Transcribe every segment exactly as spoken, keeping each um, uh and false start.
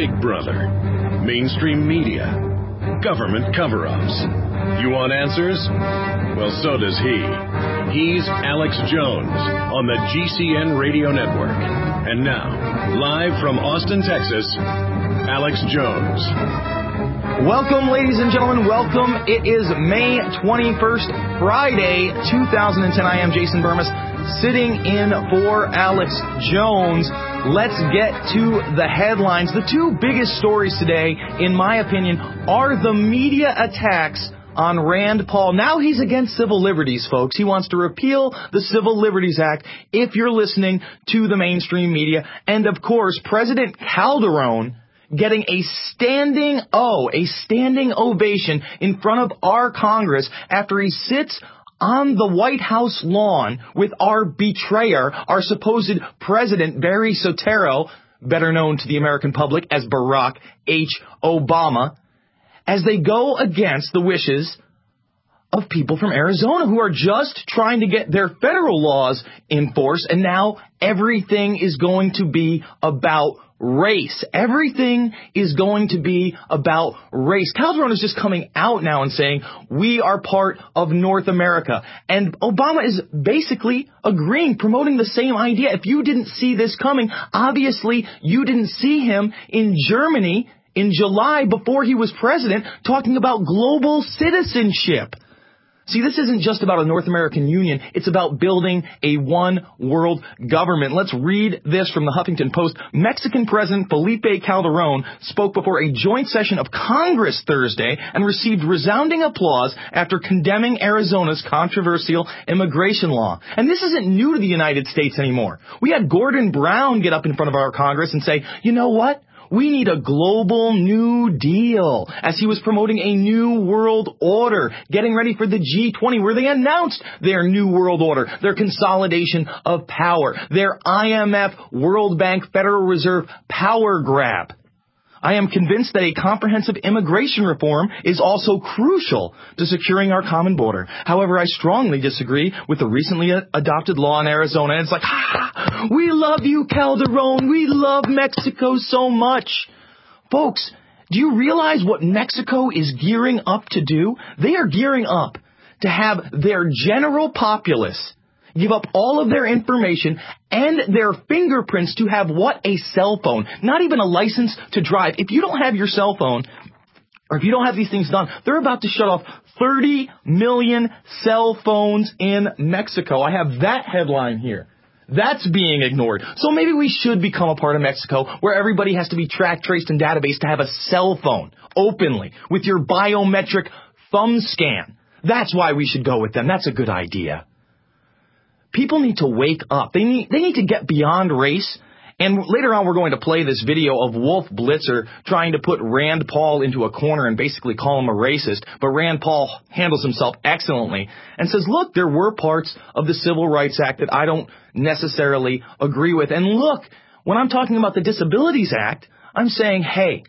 Big Brother, mainstream media, government cover-ups. You want answers? Well, so does he. He's Alex Jones on the G C N Radio Network. And now, live from Austin, Texas, Alex Jones. Welcome, ladies and gentlemen. Welcome. It is May twenty-first, Friday, two thousand ten. I am Jason Burmis, sitting in for Alex Jones. Let's get to the headlines. The two biggest stories today, in my opinion, are the media attacks on Rand Paul. Now he's against civil liberties, folks. He wants to repeal the Civil Liberties Act if you're listening to the mainstream media. And, of course, President Calderon getting a standing O, a standing ovation in front of our Congress after he sits on the White House lawn with our betrayer, our supposed president, Barry Soetoro, better known to the American public as Barack H. Obama, as they go against the wishes of people from Arizona who are just trying to get their federal laws in force, and now everything is going to be about race. Everything is going to be about race. Calderon is just coming out now and saying, we are part of North America. And Obama is basically agreeing, promoting the same idea. If you didn't see this coming, obviously you didn't see him in Germany in July before he was president talking about global citizenship. See, this isn't just about a North American Union. It's about building a one world government. Let's read this from the Huffington Post. Mexican President Felipe Calderon spoke before a joint session of Congress Thursday and received resounding applause after condemning Arizona's controversial immigration law. And this isn't new to the United States anymore. We had Gordon Brown get up in front of our Congress and say, you know what? We need a global new deal, as he was promoting a new world order, getting ready for the G twenty, where they announced their new world order, their consolidation of power, their I M F, World Bank, Federal Reserve power grab. I am convinced that a comprehensive immigration reform is also crucial to securing our common border. However, I strongly disagree with the recently adopted law in Arizona. And it's like, ah, we love you, Calderon. We love Mexico so much. Folks, do you realize what Mexico is gearing up to do? They are gearing up to have their general populace give up all of their information and their fingerprints to have what? A cell phone. Not even a license to drive. If you don't have your cell phone, or if you don't have these things done, they're about to shut off thirty million cell phones in Mexico. I have that headline here. That's being ignored. So maybe we should become a part of Mexico where everybody has to be tracked, traced, and database to have a cell phone openly with your biometric thumb scan. That's why we should go with them. That's a good idea. People need to wake up. They need they need to get beyond race. And later on, we're going to play this video of Wolf Blitzer trying to put Rand Paul into a corner and basically call him a racist. But Rand Paul handles himself excellently and says, look, there were parts of the Civil Rights Act that I don't necessarily agree with. And look, when I'm talking about the Disabilities Act, I'm saying, hey,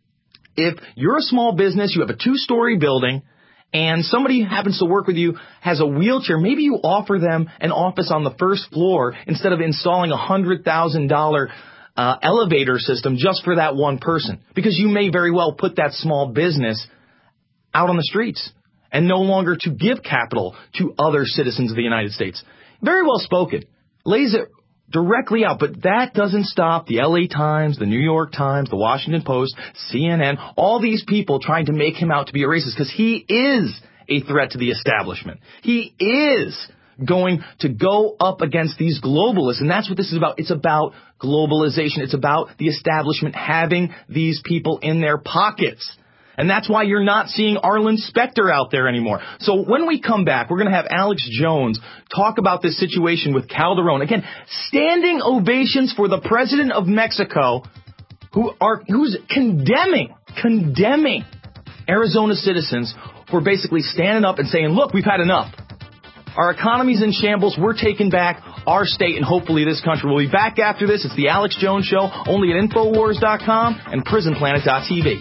if you're a small business, you have a two-story building, and somebody happens to work with you, has a wheelchair, maybe you offer them an office on the first floor instead of installing a one hundred thousand dollars uh, elevator system just for that one person. Because you may very well put that small business out on the streets and no longer to give capital to other citizens of the United States. Very well spoken. Lays it directly out, but that doesn't stop the L A Times, the New York Times, the Washington Post, C N N, all these people trying to make him out to be a racist because he is a threat to the establishment. He is going to go up against these globalists, and that's what this is about. It's about globalization. It's about the establishment having these people in their pockets. And that's why you're not seeing Arlen Specter out there anymore. So when we come back, we're going to have Alex Jones talk about this situation with Calderon. Again, standing ovations for the president of Mexico, who are who's condemning, condemning Arizona citizens for basically standing up and saying, look, we've had enough. Our economy's in shambles. We're taking back our state and hopefully this country. We'll be back after this. It's the Alex Jones Show, only at Infowars dot com and Prison Planet dot T V.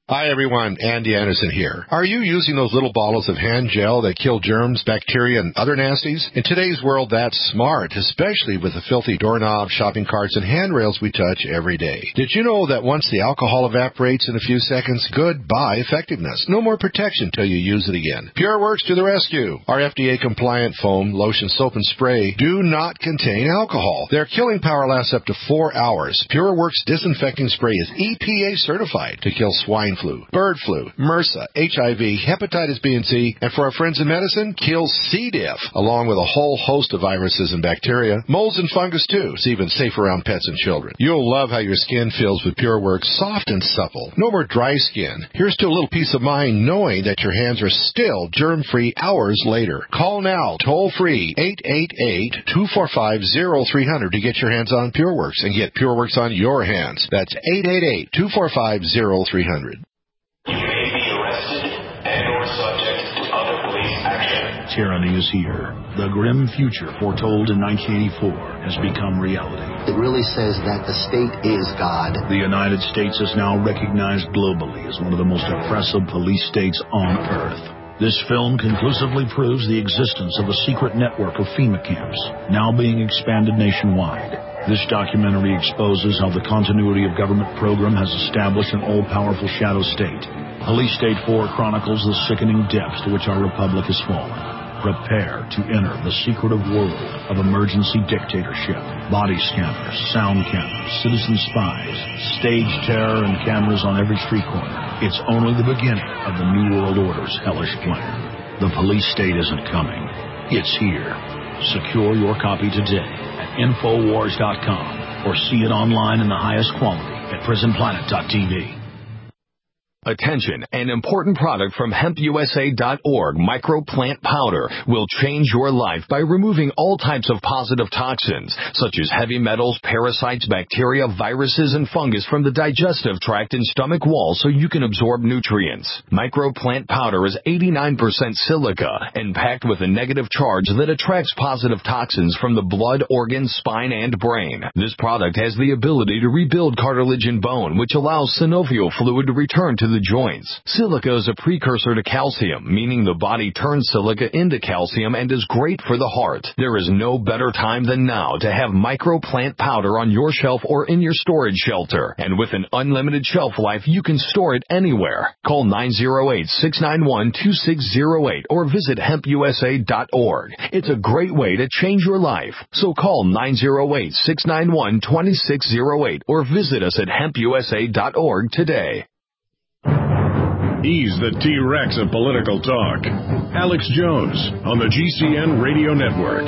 Hi everyone, Andy Anderson here. Are you using those little bottles of hand gel that kill germs, bacteria, and other nasties? In today's world, that's smart, especially with the filthy doorknobs, shopping carts, and handrails we touch every day. Did you know that once the alcohol evaporates in a few seconds, goodbye effectiveness? No more protection till you use it again. PureWorks to the rescue. Our F D A-compliant foam, lotion, soap, and spray do not contain alcohol. Their killing power lasts up to four hours. PureWorks disinfecting spray is E P A certified to kill swine flu, bird flu, MRSA, H I V, hepatitis B and C, and for our friends in medicine, kills C. diff, along with a whole host of viruses and bacteria, molds and fungus too. It's even safe around pets and children. You'll love how your skin feels with PureWorks, soft and supple. No more dry skin. Here's to a little peace of mind knowing that your hands are still germ-free hours later. Call now, toll-free, eight eight eight, two four five, zero three zero zero to get your hands on PureWorks and get PureWorks on your hands. That's eight eight eight, two four five, zero three zero zero. You may be arrested and or subject to other police action. Tyranny is here. The grim future foretold in nineteen eighty-four has become reality. It really says that the state is God. The United States is now recognized globally as one of the most oppressive police states on earth. This film conclusively proves the existence of a secret network of FEMA camps, now being expanded nationwide. This documentary exposes how the continuity of government program has established an all-powerful shadow state. Police State four chronicles the sickening depths to which our republic has fallen. Prepare to enter the secretive world of emergency dictatorship, body scanners, sound cameras, citizen spies, stage terror, and cameras on every street corner. It's only the beginning of the New World Order's hellish plan. The police state isn't coming. It's here. Secure your copy today at Infowars dot com or see it online in the highest quality at Prison Planet dot T V. Attention, an important product from hemp U S A dot org, microplant powder, will change your life by removing all types of positive toxins, such as heavy metals, parasites, bacteria, viruses, and fungus from the digestive tract and stomach wall so you can absorb nutrients. Microplant powder is eighty-nine percent silica and packed with a negative charge that attracts positive toxins from the blood, organs, spine, and brain. This product has the ability to rebuild cartilage and bone, which allows synovial fluid to return to the joints. Silica is a precursor to calcium, meaning the body turns silica into calcium and is great for the heart. There is no better time than now to have microplant powder on your shelf or in your storage shelter. And with an unlimited shelf life, you can store it anywhere. Call nine zero eight, six nine one, two six zero eight or visit hemp U S A dot org. It's a great way to change your life. So call nine zero eight, six nine one, two six zero eight or visit us at hemp U S A dot org today. He's the T-Rex of political talk. Alex Jones on the G C N Radio Network.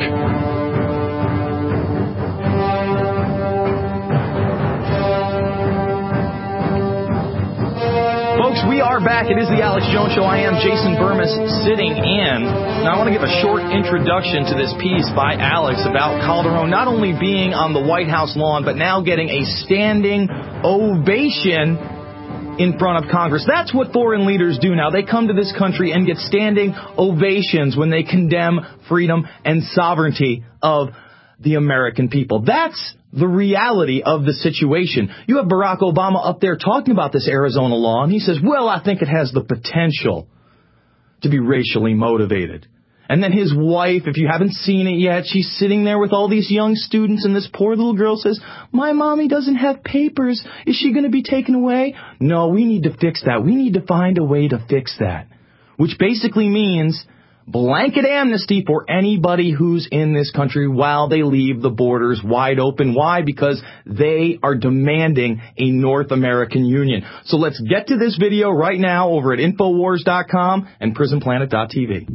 Folks, we are back. It is the Alex Jones Show. I am Jason Burmis sitting in. Now, I want to give a short introduction to this piece by Alex about Calderon not only being on the White House lawn, but now getting a standing ovation in front of Congress. That's what foreign leaders do now. They come to this country and get standing ovations when they condemn freedom and sovereignty of the American people. That's the reality of the situation. You have Barack Obama up there talking about this Arizona law, and he says, well, I think it has the potential to be racially motivated. And then his wife, if you haven't seen it yet, she's sitting there with all these young students, and this poor little girl says, my mommy doesn't have papers. Is she going to be taken away? No, we need to fix that. We need to find a way to fix that. Which basically means blanket amnesty for anybody who's in this country while they leave the borders wide open. Why? Because they are demanding a North American Union. So let's get to this video right now over at Infowars dot com and Prison Planet dot T V.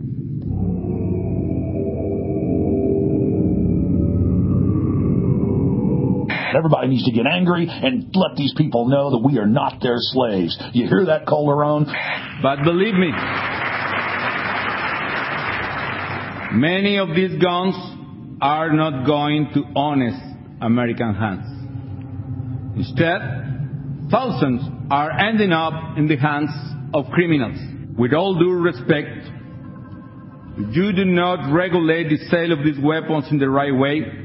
Everybody needs to get angry and let these people know that we are not their slaves. You hear that, Calderon? But believe me, many of these guns are not going to honest American hands. Instead, thousands are ending up in the hands of criminals. With all due respect, if you do not regulate the sale of these weapons in the right way,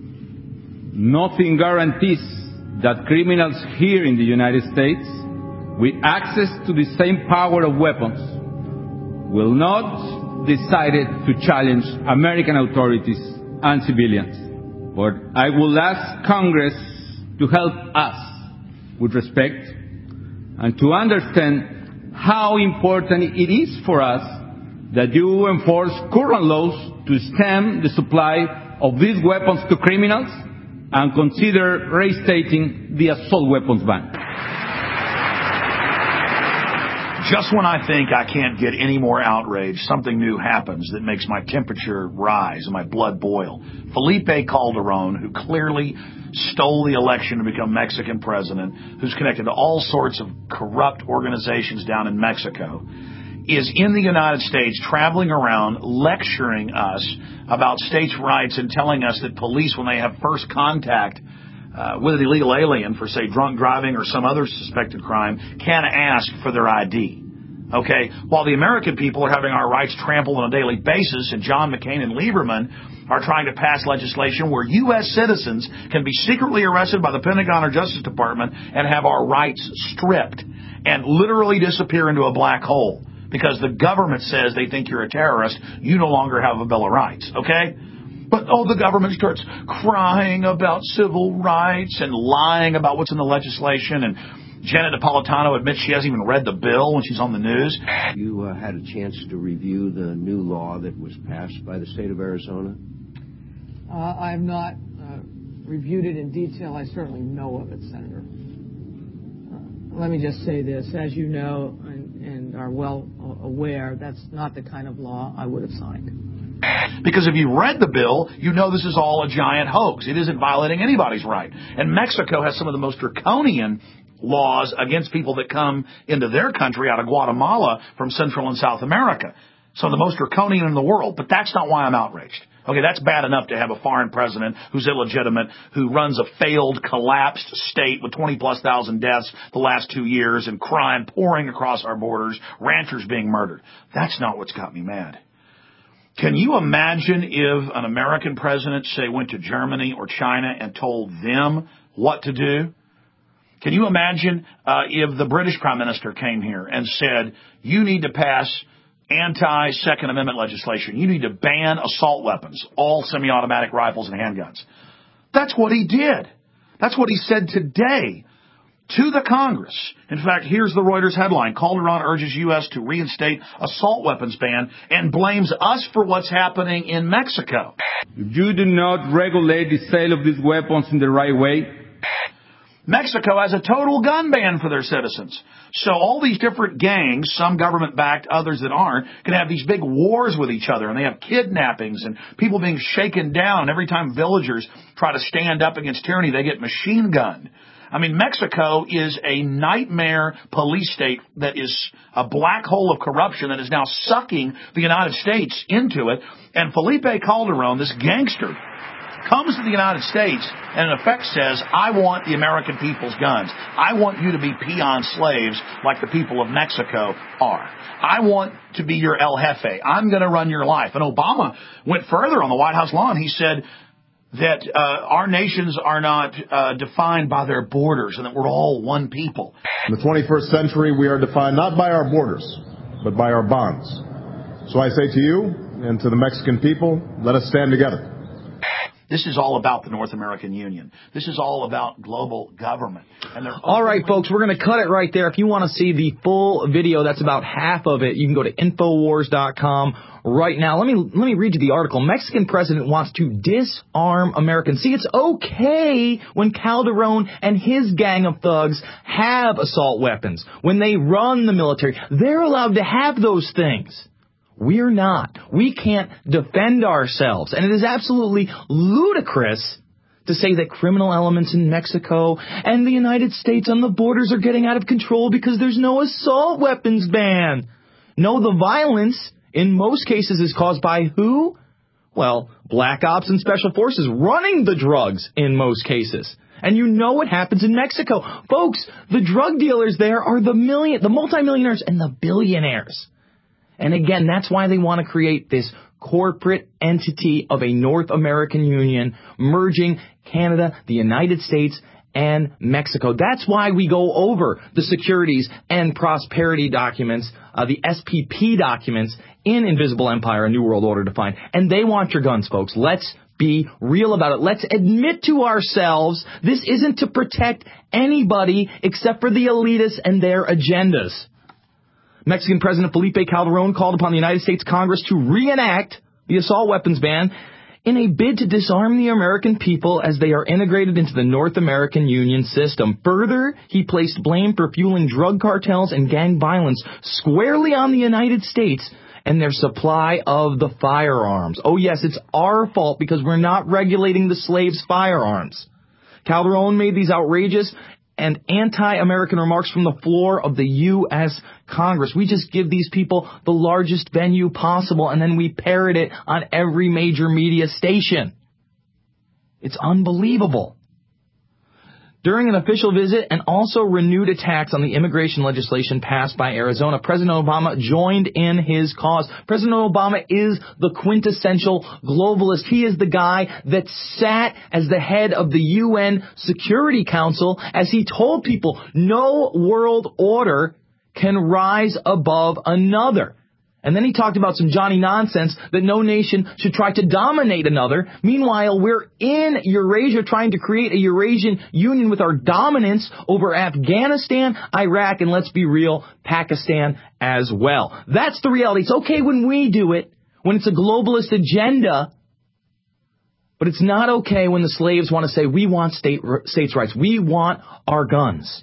nothing guarantees that criminals here in the United States with access to the same power of weapons will not decide to challenge American authorities and civilians. But I will ask Congress to help us with respect and to understand how important it is for us that you enforce current laws to stem the supply of these weapons to criminals and consider reinstating the assault weapons ban. Just when I think I can't get any more outraged, something new happens that makes my temperature rise and my blood boil. Felipe Calderon, who clearly stole the election to become Mexican president, who's connected to all sorts of corrupt organizations down in Mexico, is in the United States traveling around lecturing us about states' rights and telling us that police, when they have first contact uh, with an illegal alien for, say, drunk driving or some other suspected crime, can ask for their I D. Okay? While the American people are having our rights trampled on a daily basis, and John McCain and Lieberman are trying to pass legislation where U S citizens can be secretly arrested by the Pentagon or Justice Department and have our rights stripped and literally disappear into a black hole. Because the government says they think you're a terrorist, you no longer have a Bill of Rights, okay? But, oh, the government starts crying about civil rights and lying about what's in the legislation, and Janet Napolitano admits she hasn't even read the bill when she's on the news. You uh, had a chance to review the new law that was passed by the state of Arizona? Uh, I have not uh, reviewed it in detail. I certainly know of it, Senator. Uh, let me just say this. As you know, and, and are well aware, that's not the kind of law I would have signed. Because if you read the bill, you know this is all a giant hoax. It isn't violating anybody's right. And Mexico has some of the most draconian laws against people that come into their country out of Guatemala from Central and South America. Some of the most draconian in the world. But that's not why I'm outraged. Okay, that's bad enough to have a foreign president who's illegitimate, who runs a failed, collapsed state with twenty plus thousand deaths the last two years and crime pouring across our borders, ranchers being murdered. That's not what's got me mad. Can you imagine if an American president, say, went to Germany or China and told them what to do? Can you imagine uh, if the British Prime Minister came here and said, you need to pass anti-Second Amendment legislation. You need to ban assault weapons, all semi-automatic rifles and handguns. That's what he did. That's what he said today to the Congress. In fact, here's the Reuters headline. Calderon urges U S to reinstate assault weapons ban and blames us for what's happening in Mexico. If you do not regulate the sale of these weapons in the right way, Mexico has a total gun ban for their citizens. So all these different gangs, some government-backed, others that aren't, can have these big wars with each other. And they have kidnappings and people being shaken down. Every time villagers try to stand up against tyranny, they get machine gunned. I mean, Mexico is a nightmare police state that is a black hole of corruption that is now sucking the United States into it. And Felipe Calderon, this gangster, comes to the United States and in effect says, I want the American people's guns. I want you to be peon slaves like the people of Mexico are. I want to be your El Jefe. I'm going to run your life. And Obama went further on the White House lawn. He said that uh, our nations are not uh, defined by their borders and that we're all one people. In the twenty-first century, we are defined not by our borders, but by our bonds. So I say to you and to the Mexican people, let us stand together. This is all about the North American Union. This is all about global government. And all right, folks, we're going to cut it right there. If you want to see the full video, that's about half of it. You can go to Infowars dot com right now. Let me let me read you the article. Mexican president wants to disarm Americans. See, it's okay when Calderon and his gang of thugs have assault weapons. When they run the military, they're allowed to have those things. We're not. We can't defend ourselves. And it is absolutely ludicrous to say that criminal elements in Mexico and the United States on the borders are getting out of control because there's no assault weapons ban. No, the violence in most cases is caused by who? Well, black ops and special forces running the drugs in most cases. And you know what happens in Mexico. Folks, the drug dealers there are the million, the multimillionaires and the billionaires. And again, that's why they want to create this corporate entity of a North American Union, merging Canada, the United States, and Mexico. That's why we go over the securities and prosperity documents, uh, the S P P documents in Invisible Empire, A New World Order Defined. And they want your guns, folks. Let's be real about it. Let's admit to ourselves this isn't to protect anybody except for the elitists and their agendas. Mexican President Felipe Calderón called upon the United States Congress to reenact the assault weapons ban in a bid to disarm the American people as they are integrated into the North American Union system. Further, he placed blame for fueling drug cartels and gang violence squarely on the United States and their supply of the firearms. Oh, yes, it's our fault because we're not regulating the slaves' firearms. Calderón made these outrageous and anti-American remarks from the floor of the U S Congress. We just give these people the largest venue possible, and then we parrot it on every major media station. It's unbelievable. During an official visit and also renewed attacks on the immigration legislation passed by Arizona, President Obama joined in his cause. President Obama is the quintessential globalist. He is the guy that sat as the head of the U N Security Council as he told people no world order can rise above another. And then he talked about some Johnny nonsense that no nation should try to dominate another. Meanwhile, we're in Eurasia trying to create a Eurasian union with our dominance over Afghanistan, Iraq, and let's be real, Pakistan as well. That's the reality. It's okay when we do it, when it's a globalist agenda, but it's not okay when the slaves want to say, we want state, states' rights. We want our guns.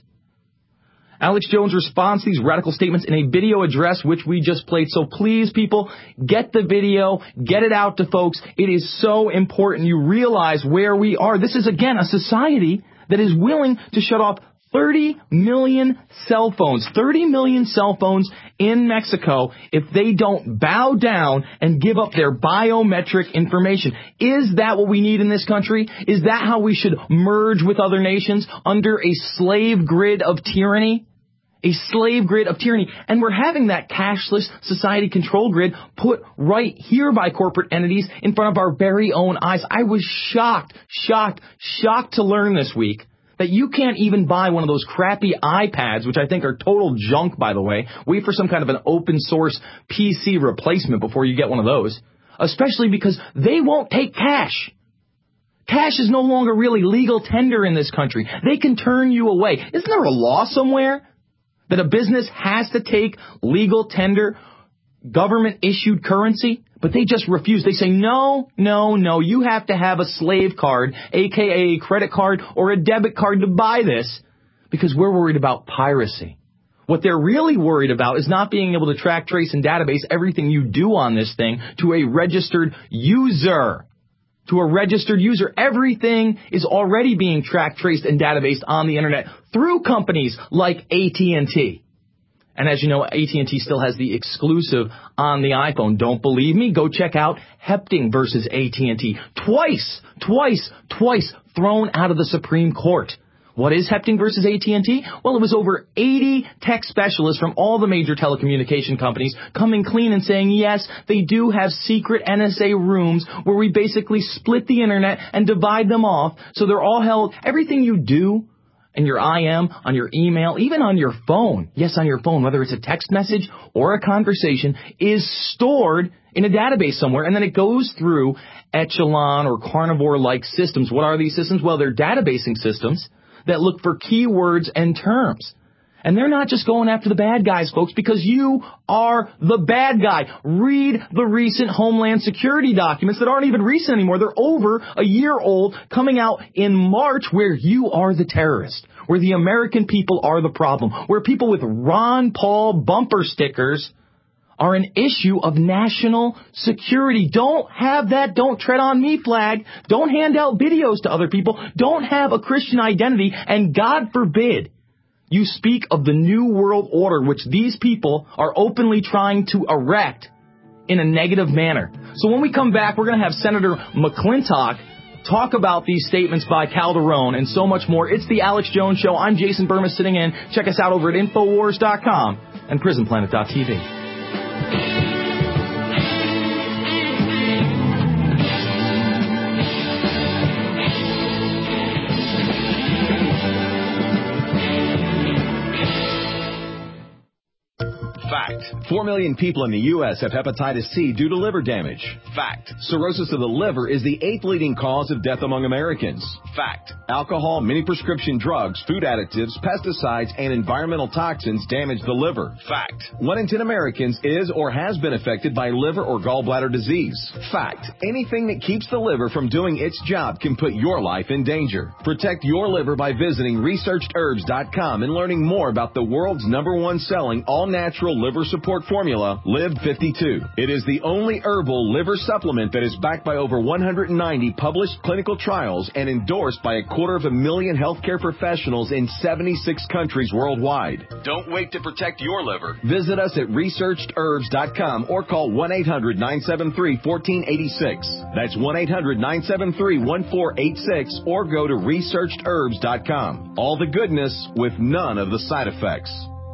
Alex Jones responds to these radical statements in a video address, which we just played. So please, people, get the video, get it out to folks. It is so important you realize where we are. This is, again, a society that is willing to shut off thirty million cell phones, thirty million cell phones in Mexico if they don't bow down and give up their biometric information. Is that what we need in this country? Is that how we should merge with other nations under a slave grid of tyranny? A slave grid of tyranny. And we're having that cashless society control grid put right here by corporate entities in front of our very own eyes. I was shocked, shocked, shocked to learn this week that you can't even buy one of those crappy iPads, which I think are total junk, by the way. Wait for some kind of an open source P C replacement before you get one of those. Especially because they won't take cash. Cash is no longer really legal tender in this country. They can turn you away. Isn't there a law somewhere that a business has to take legal tender, government-issued currency? But they just refuse. They say, no, no, no, you have to have a slave card, a k a a credit card or a debit card to buy this, because we're worried about piracy. What they're really worried about is not being able to track, trace, and database everything you do on this thing to a registered user. To a registered user. Everything is already being tracked, traced, and databased on the internet through companies like A T and T. And as you know, A T and T still has the exclusive on the iPhone. Don't believe me? Go check out Hepting versus A T and T. Twice, twice, twice thrown out of the Supreme Court. What is Hepting versus A T and T? Well, it was over eighty tech specialists from all the major telecommunication companies coming clean and saying, yes, they do have secret N S A rooms where we basically split the internet and divide them off so they're all held. Everything you do and your I M, on your email, even on your phone, yes, on your phone, whether it's a text message or a conversation, is stored in a database somewhere, and then it goes through Echelon or Carnivore-like systems. What are these systems? Well, they're databasing systems that look for keywords and terms. And they're not just going after the bad guys, folks, because you are the bad guy. Read the recent Homeland Security documents that aren't even recent anymore. They're over a year old, coming out in March, where you are the terrorist, where the American people are the problem, where people with Ron Paul bumper stickers are an issue of national security. Don't have that don't tread on me flag. Don't hand out videos to other people. Don't have a Christian identity. And God forbid you speak of the New World Order, which these people are openly trying to erect in a negative manner. So when we come back, we're going to have Senator McClintock talk about these statements by Calderón and so much more. It's the Alex Jones Show. I'm Jason Burmis sitting in. Check us out over at Infowars dot com and Prison Planet dot T V. Fact. Four million people in the U S have hepatitis C due to liver damage. Fact. Cirrhosis of the liver is the eighth leading cause of death among Americans. Fact. Alcohol, many prescription drugs, food additives, pesticides, and environmental toxins damage the liver. Fact. One in ten Americans is or has been affected by liver or gallbladder disease. Fact. Anything that keeps the liver from doing its job can put your life in danger. Protect your liver by visiting researched herbs dot com and learning more about the world's number one selling all-natural liver support formula, Live fifty-two. It is the only herbal liver supplement that is backed by over one hundred ninety published clinical trials and endorsed by a quarter of a million healthcare professionals in seventy-six countries worldwide. Don't wait to protect your liver. Visit us at researched herbs dot com or call one eight hundred nine seven three one four eight six. That's one eight hundred nine seven three one four eight six or go to researched herbs dot com. All the goodness with none of the side effects.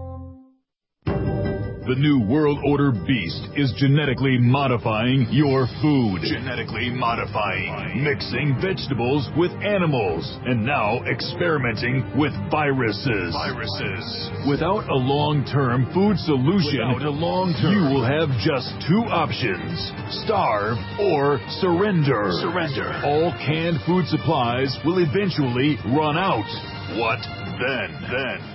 The new world order beast is genetically modifying your food. Genetically modifying. Mixing vegetables with animals. And now experimenting with viruses. Viruses. Without a long-term food solution, Without a long-term, you will have just two options. Starve or surrender. Surrender. All canned food supplies will eventually run out. What then? Then.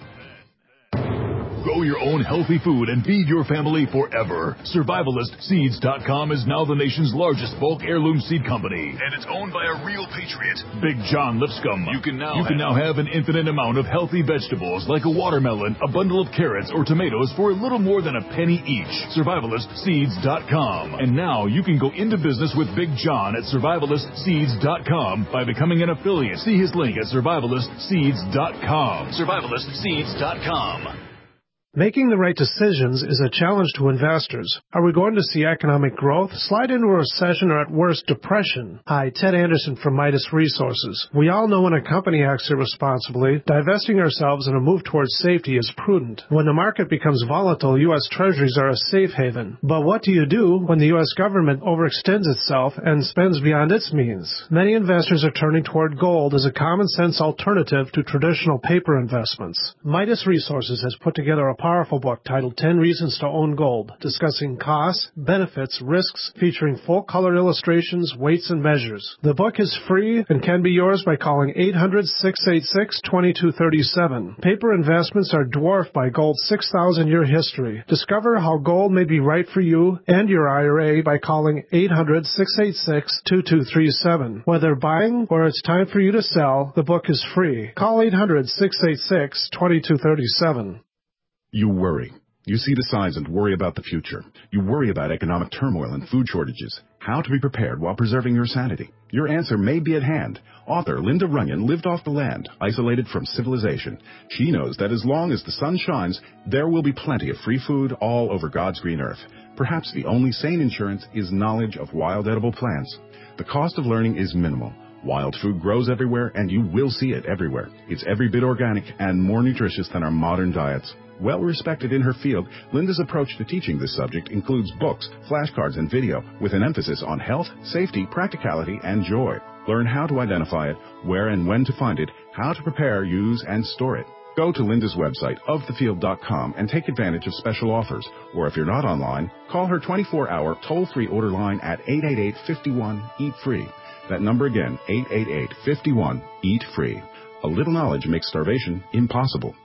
Grow your own healthy food and feed your family forever. Survivalist Seeds dot com is now the nation's largest bulk heirloom seed company. And it's owned by a real patriot, Big John Lipscomb. You can now, you can now have an infinite amount of healthy vegetables like a watermelon, a bundle of carrots, or tomatoes for a little more than a penny each. Survivalist Seeds dot com. And now you can go into business with Big John at Survivalist Seeds dot com by becoming an affiliate. See his link at Survivalist Seeds dot com. Survivalist Seeds dot com. Making the right decisions is a challenge to investors. Are we going to see economic growth, slide into a recession, or at worst, depression? Hi, Ted Anderson from Midas Resources. We all know when a company acts irresponsibly, divesting ourselves in a move towards safety is prudent. When the market becomes volatile, U S Treasuries are a safe haven. But what do you do when the U S government overextends itself and spends beyond its means? Many investors are turning toward gold as a common-sense alternative to traditional paper investments. Midas Resources has put together a powerful book titled ten Reasons to Own Gold, discussing costs, benefits, risks, featuring full-color illustrations, weights, and measures. The book is free and can be yours by calling eight hundred, six eight six, two two three seven. Paper investments are dwarfed by gold's six thousand year history. Discover how gold may be right for you and your I R A by calling eight hundred, six eight six, two two three seven. Whether buying or it's time for you to sell, the book is free. Call eight hundred, six eight six, two two three seven. You worry. You see the signs and worry about the future. You worry about economic turmoil and food shortages. How to be prepared while preserving your sanity. Your answer may be at hand. Author Linda Runyon lived off the land, isolated from civilization. She knows that as long as the sun shines, there will be plenty of free food all over God's green earth. Perhaps the only sane insurance is knowledge of wild edible plants. The cost of learning is minimal. Wild food grows everywhere, and you will see it everywhere. It's every bit organic and more nutritious than our modern diets. Well respected in her field, Linda's approach to teaching this subject includes books, flashcards, and video with an emphasis on health, safety, practicality, and joy. Learn how to identify it, where and when to find it, how to prepare, use, and store it. Go to Linda's website, of the field dot com, and take advantage of special offers. Or if you're not online, call her twenty-four hour toll-free order line at eight eight eight, five one, eat free. That number again, eight eight eight, five one, eat free. A little knowledge makes starvation impossible.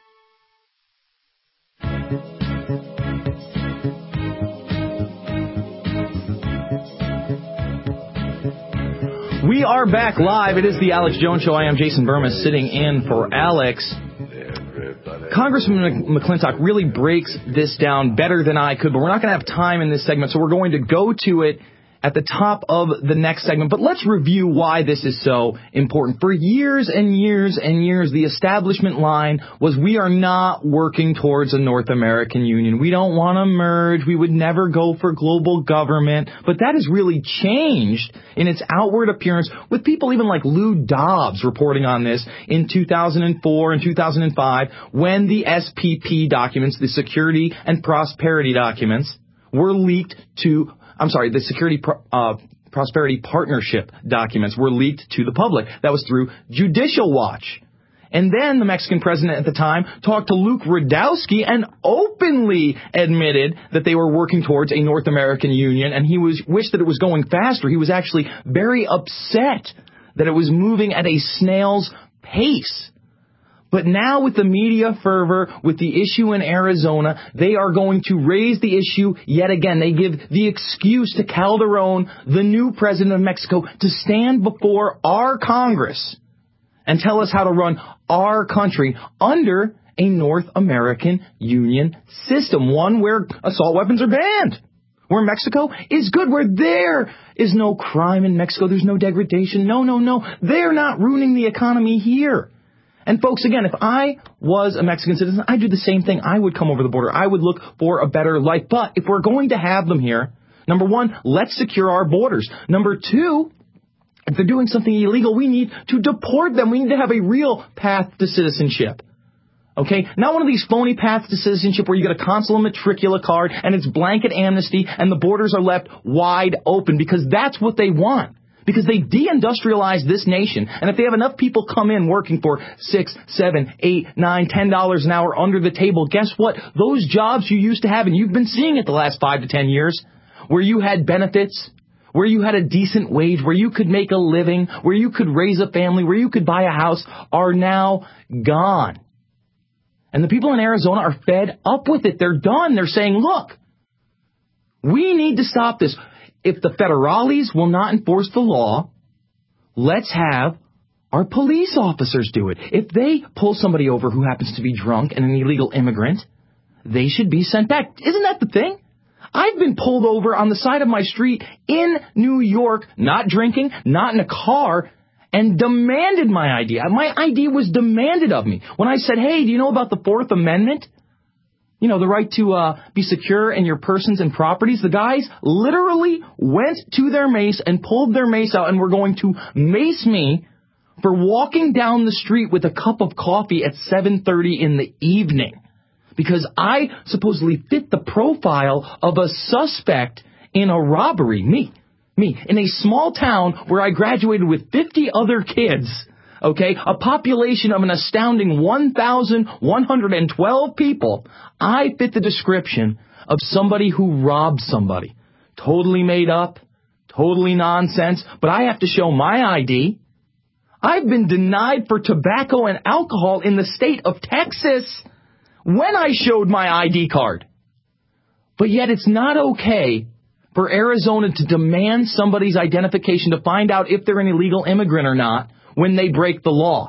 We are back live. It is the Alex Jones Show. I am Jason Burma, sitting in for Alex. Congressman McClintock really breaks this down better than I could, but we're not going to have time in this segment, so we're going to go to it at the top of the next segment. But let's review why this is so important. For years and years and years, the establishment line was we are not working towards a North American Union. We don't want to merge. We would never go for global government. But that has really changed in its outward appearance, with people even like Lou Dobbs reporting on this in two thousand four and two thousand five, when the S P P documents, the Security and Prosperity documents, were leaked to I'm sorry, the Security Pro- uh, Prosperity Partnership documents were leaked to the public. That was through Judicial Watch. And then the Mexican president at the time talked to Luke Rudkowski and openly admitted that they were working towards a North American union, and he was wished that it was going faster. He was actually very upset that it was moving at a snail's pace. But now with the media fervor, with the issue in Arizona, they are going to raise the issue yet again. They give the excuse to Calderon, the new president of Mexico, to stand before our Congress and tell us how to run our country under a North American Union system, one where assault weapons are banned, where Mexico is good, where there is no crime in Mexico, there's no degradation. No, no, no. They're not ruining the economy here. And folks, again, if I was a Mexican citizen, I'd do the same thing. I would come over the border. I would look for a better life. But if we're going to have them here, number one, let's secure our borders. Number two, if they're doing something illegal, we need to deport them. We need to have a real path to citizenship. Okay? Not one of these phony paths to citizenship where you get a consular matricula card and it's blanket amnesty and the borders are left wide open, because that's what they want. Because they deindustrialized this nation. And if they have enough people come in working for six, seven, eight, nine, ten dollars an hour under the table, guess what? Those jobs you used to have, and you've been seeing it the last five to ten years, where you had benefits, where you had a decent wage, where you could make a living, where you could raise a family, where you could buy a house, are now gone. And the people in Arizona are fed up with it. They're done. They're saying, look, we need to stop this. If the federales will not enforce the law, let's have our police officers do it. If they pull somebody over who happens to be drunk and an illegal immigrant, they should be sent back. Isn't that the thing? I've been pulled over on the side of my street in New York, not drinking, not in a car, and demanded my I D. My I D was demanded of me. When I said, hey, do you know about the Fourth Amendment? You know, the right to uh, be secure in your persons and properties. The guys literally went to their mace and pulled their mace out and were going to mace me for walking down the street with a cup of coffee at seven thirty in the evening. Because I supposedly fit the profile of a suspect in a robbery. Me. Me. In a small town where I graduated with fifty other kids. Okay, a population of an astounding one thousand one hundred twelve people, I fit the description of somebody who robbed somebody. Totally made up, totally nonsense, but I have to show my I D. I've been denied for tobacco and alcohol in the state of Texas when I showed my I D card. But yet it's not okay for Arizona to demand somebody's identification to find out if they're an illegal immigrant or not when they break the law.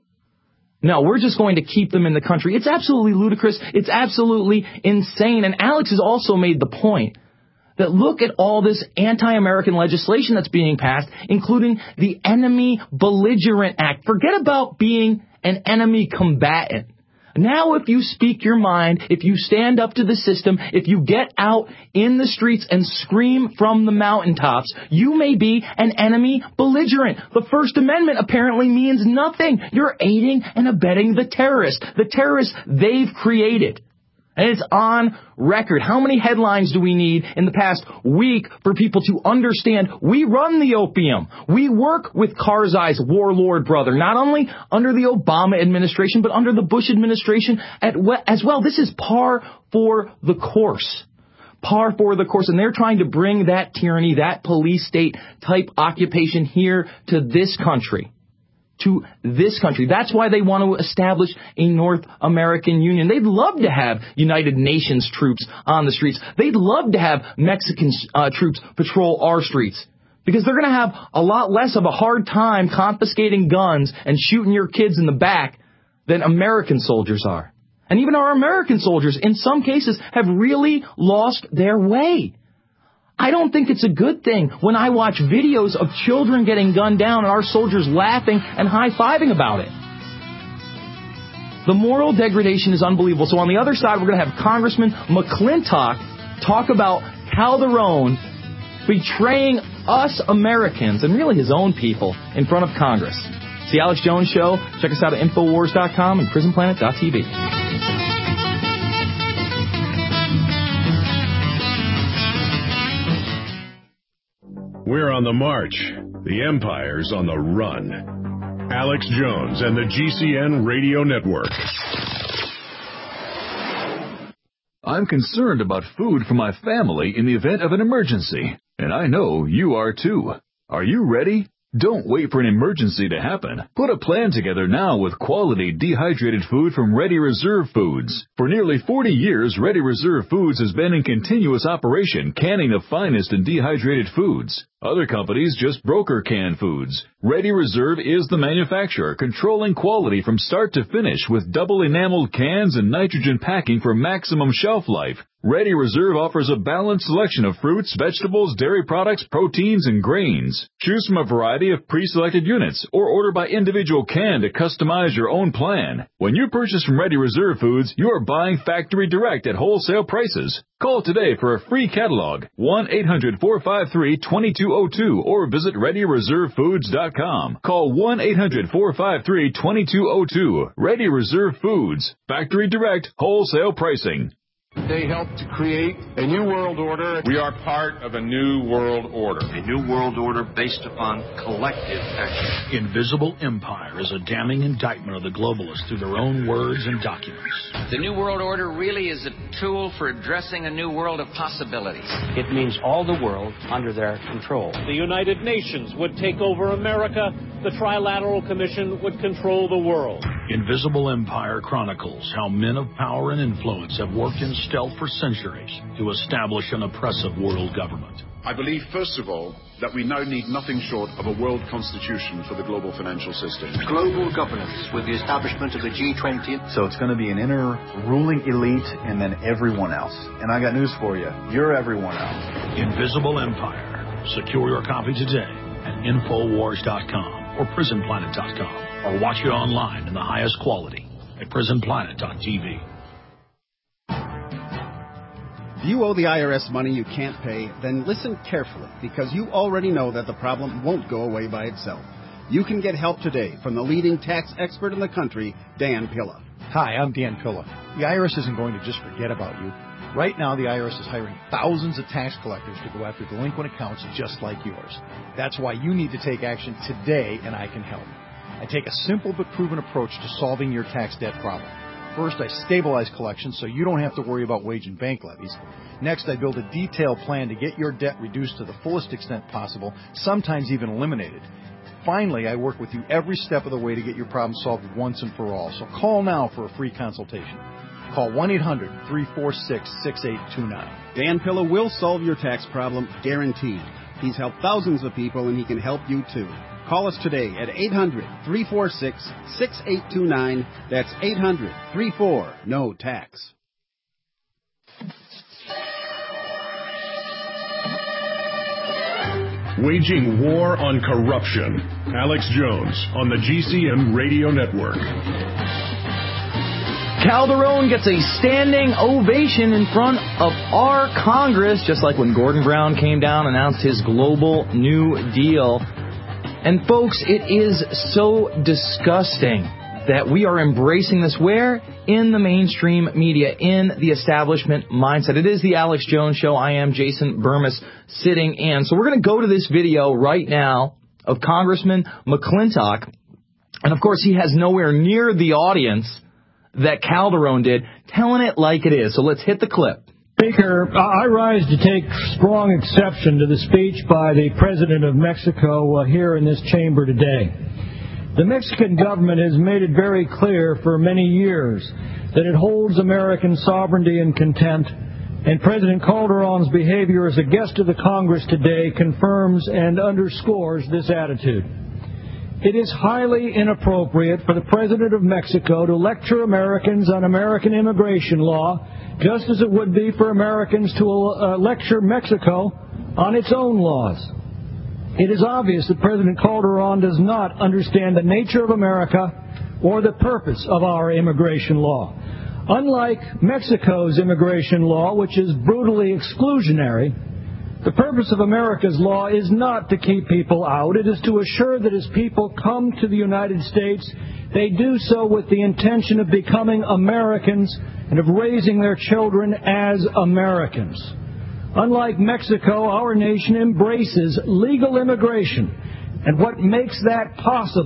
No, we're just going to keep them in the country. It's absolutely ludicrous. It's absolutely insane. And Alex has also made the point that look at all this anti-American legislation that's being passed, including the Enemy Belligerent Act. Forget about being an enemy combatant. Now if you speak your mind, if you stand up to the system, if you get out in the streets and scream from the mountaintops, you may be an enemy belligerent. The First Amendment apparently means nothing. You're aiding and abetting the terrorists, the terrorists they've created. And it's on record. How many headlines do we need in the past week for people to understand we run the opium? We work with Karzai's warlord brother, not only under the Obama administration, but under the Bush administration as well. This is par for the course. Par for the course. And they're trying to bring that tyranny, that police state type occupation here to this country. To this country. That's why they want to establish a North American Union. They'd love to have United Nations troops on the streets. They'd love to have Mexican uh, troops patrol our streets. Because they're going to have a lot less of a hard time confiscating guns and shooting your kids in the back than American soldiers are. And even our American soldiers, in some cases, have really lost their way. I don't think it's a good thing when I watch videos of children getting gunned down and our soldiers laughing and high-fiving about it. The moral degradation is unbelievable. So on the other side, we're going to have Congressman McClintock talk about Calderon betraying us Americans and really his own people in front of Congress. It's the Alex Jones Show. Check us out at Infowars dot com and Prison Planet dot T V. We're on the march. The empire's on the run. Alex Jones and the G C N Radio Network. I'm concerned about food for my family in the event of an emergency, and I know you are too. Are you ready? Don't wait for an emergency to happen. Put a plan together now with quality dehydrated food from Ready Reserve Foods. For nearly forty years, Ready Reserve Foods has been in continuous operation, canning the finest in dehydrated foods. Other companies just broker canned foods. Ready Reserve is the manufacturer, controlling quality from start to finish with double enameled cans and nitrogen packing for maximum shelf life. Ready Reserve offers a balanced selection of fruits, vegetables, dairy products, proteins, and grains. Choose from a variety of pre-selected units or order by individual can to customize your own plan. When you purchase from Ready Reserve Foods, you are buying factory direct at wholesale prices. Call today for a free catalog, one eight hundred four five three two two zero two, or visit ready reserve foods dot com. Call one eight hundred four five three two two zero two. Ready Reserve Foods. Factory direct, wholesale pricing. They helped to create a new world order. We are part of a new world order. A new world order based upon collective action. Invisible Empire is a damning indictment of the globalists through their own words and documents. The new world order really is a tool for addressing a new world of possibilities. It means all the world under their control. The United Nations would take over America. The Trilateral Commission would control the world. Invisible Empire chronicles how men of power and influence have worked in stealth for centuries to establish an oppressive world government. I believe, first of all, that we now need nothing short of a world constitution for the global financial system. Global governance with the establishment of the G twenty. So it's going to be an inner ruling elite and then everyone else. And I got news for you. You're everyone else. Invisible Empire. Secure your copy today at infowars dot com or prison planet dot com, or watch it online in the highest quality at prison planet dot t v. If you owe the I R S money you can't pay, then listen carefully, because you already know that the problem won't go away by itself. You can get help today from the leading tax expert in the country, Dan Pilla. Hi, I'm Dan Pilla. The I R S isn't going to just forget about you. Right now, the I R S is hiring thousands of tax collectors to go after delinquent accounts just like yours. That's why you need to take action today, and I can help. I take a simple but proven approach to solving your tax debt problem. First, I stabilize collections so you don't have to worry about wage and bank levies. Next, I build a detailed plan to get your debt reduced to the fullest extent possible, sometimes even eliminated. Finally, I work with you every step of the way to get your problem solved once and for all. So call now for a free consultation. Call one eight hundred three four six six eight two nine. Dan Pilla will solve your tax problem, guaranteed. He's helped thousands of people, and he can help you too. Call us today at eight hundred three four six six eight two nine. That's eight hundred three four no tax. Waging war on corruption. Alex Jones on the G C N Radio Network. Calderon gets a standing ovation in front of our Congress, just like when Gordon Brown came down and announced his global New Deal. And folks, it is so disgusting that we are embracing this. Where? In the mainstream media, in the establishment mindset. It is the Alex Jones Show. I am Jason Burmis sitting in. So we're going to go to this video right now of Congressman McClintock. And of course, he has nowhere near the audience that Calderon did, telling it like it is. So let's hit the clip. Speaker, I rise to take strong exception to the speech by the President of Mexico uh, here in this chamber today. The Mexican government has made it very clear for many years that it holds American sovereignty in contempt, and President Calderon's behavior as a guest of the Congress today confirms and underscores this attitude. It is highly inappropriate for the President of Mexico to lecture Americans on American immigration law, just as it would be for Americans to uh, lecture Mexico on its own laws. It is obvious that President Calderon does not understand the nature of America or the purpose of our immigration law. Unlike Mexico's immigration law, which is brutally exclusionary, the purpose of America's law is not to keep people out. It is to assure that as people come to the United States, they do so with the intention of becoming Americans and of raising their children as Americans. Unlike Mexico, our nation embraces legal immigration, and what makes that possible